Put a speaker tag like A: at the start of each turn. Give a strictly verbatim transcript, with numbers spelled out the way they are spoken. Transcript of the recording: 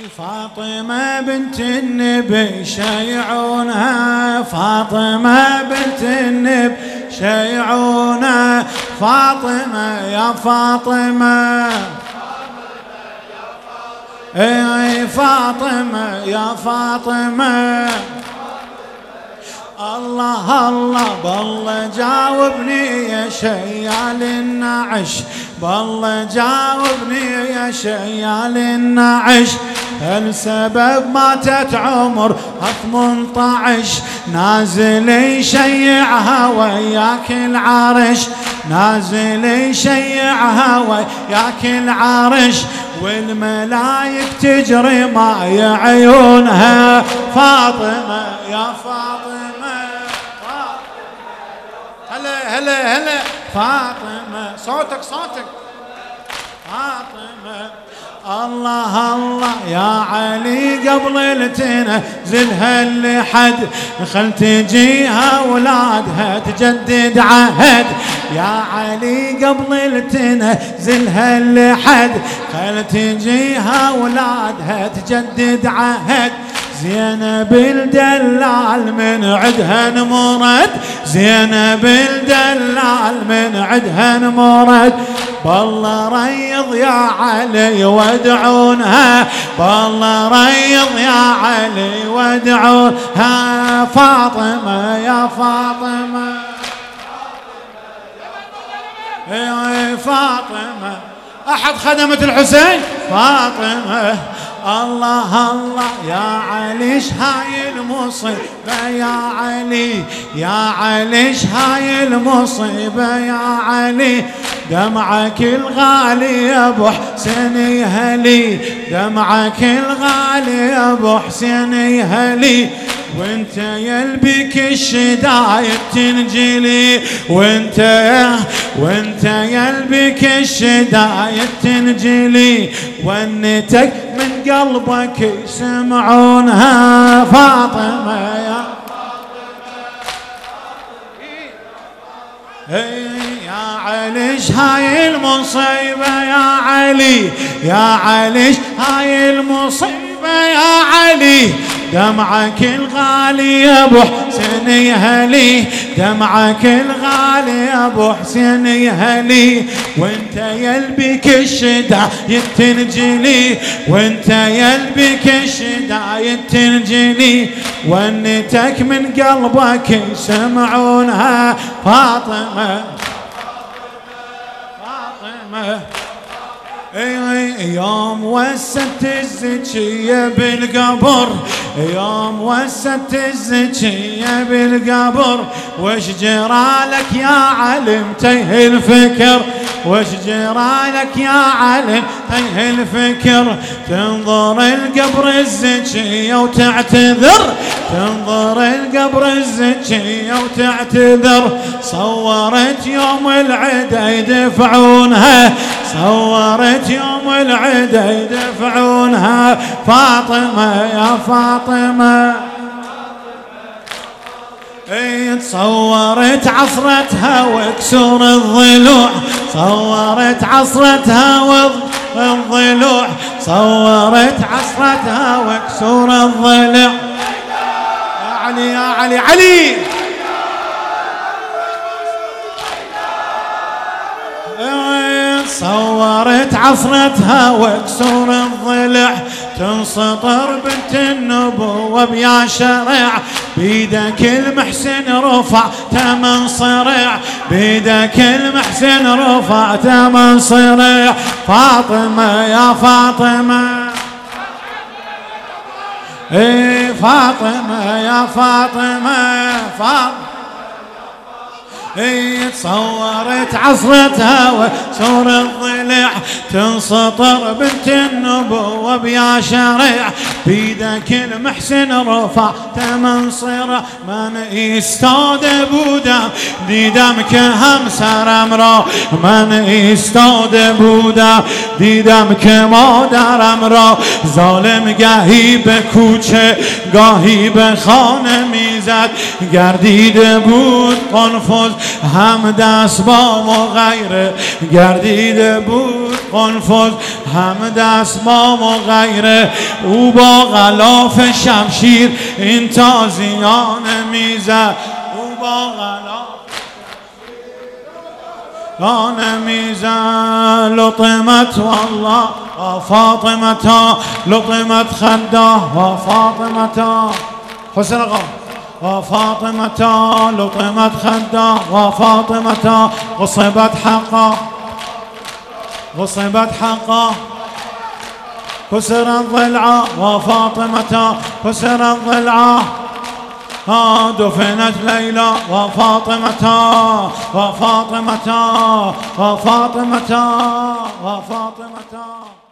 A: فاطمة بنت النبي شيعونها، فاطمة بنت النبي شيعونها، فاطمة يا فاطمة، اي فاطمة يا فاطمة. الله الله بالله جاوبني يا شيال النعش، بالله جاوبني يا شيال النعش، السبب ماتت عمر ثمانية عشر، نازل يشيعها وياك العرش، نازل يشيعها وياك العرش، والملايك تجري ماي عيونها، فاطمة يا فاطمة، هلا هلا هلا فاطمة، صوتك صوتك فاطمة. الله الله يا علي قبل تنزلها لحد، خل تجيها اولادها تجدد عهد، يا علي قبل تنزلها لحد، خل تجيها اولادها تجدد عهد، زينب الدلال من عدها نمرد، زينب الدلال من عدها نمرد، بالله ريض يا علي وادعونها، بالله ريض يا علي وادعونها، فاطمة يا فاطمة، يا فاطمة. أحد خدمة الحسين فاطمة. الله الله يا علي ايش هاي المصيبة يا علي، يا علي ايش هاي المصيبة يا علي، دمعك الغالي يا ابو حسين يهلي، دمعك الغالي يا ابو حسين يهلي، وانت يلبك الشدايد تنجلي، وانت وانت يلبك الشدايد تنجلي، ونتك من قلبك يسمعونها، فاطمة يا يا علي ايش هاي المصيبة يا علي، يا علي ايش هاي المصيبة يا علي، دمعك الغالي يا ابو حسين يهلي، دمعك الغالي يا ابو حسين يهلي، وانت يلبك الشدايد تنجلي، وانت يلبك الشدايد تنجلي، ونتك من قلبك يسمعونها، فاطمة فاطمة. يوم وست الزكية بالقبر، يوم وست الزكية بالقبر، وش جرالك يا علم تيه الفكر، وش جرالك يا علم تيه الفكر، تنظر القبر الزكية وتعتذر، تنظر القبر الزكية وتعتذر، صورت يوم العدا يدفعونها، صورت يوم العدا يدفعونها، فاطمة يا فاطمة. تصورت عصرتها وكسور الضلوع، صورت عصرتها والضلوع، صورت عصرتها وكسور الضلوع، يا علي يا علي علي، صورت عصرتها وكسور الضلع، تنسطر بنت النبوة بيا شرع، بيدك المحسن رفع تمن صرع، بيدك المحسن رفع تمن صرع، فاطمة يا فاطمة، اي فاطمة يا فاطمة، فاطمة. هي تصورت عصرتها وكسور الضلع، تنسطر بنت النبوة بيا شرع، بيدك المحسن رفعت منصره. من ایستاده بودم دیدم که همسرم را، من ایستاده بودم دیدم که مادرم را. ظالم گاهی به کوچه گاهی به خانه میزد، گردیده بود قنفذ هم دستمال و غیره، گردیده بود قنفذ هم دستمال و غیره. او با غلاف شمشیر این تازیانه میزد، او با غلاف شمشیر میزد. لطمت والله و فاطمتا، لطمت خده و فاطمتا. حسن آقا و فاطمتا، لطمت خده و فاطمتا. غصبت حقا غصبت حقا، كسر الضلع وفاطمة كسر الضلع. ها دفنت ليلى وفاطمة وفاطمة وفاطمة وفاطمة.